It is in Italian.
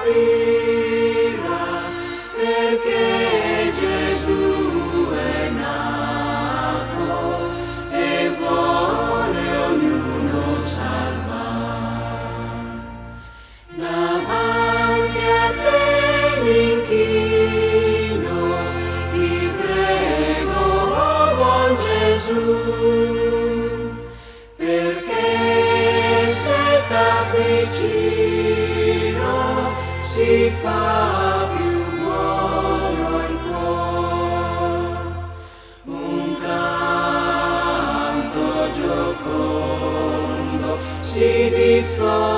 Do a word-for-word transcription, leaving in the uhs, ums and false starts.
ispira, perché Gesù è nato e vuole ognuno salvare. Davanti a te mi inchino, ti prego, oh buon Gesù, perché se t'avvicino si fa più buono il cuore. Un canto giocondo si diffonde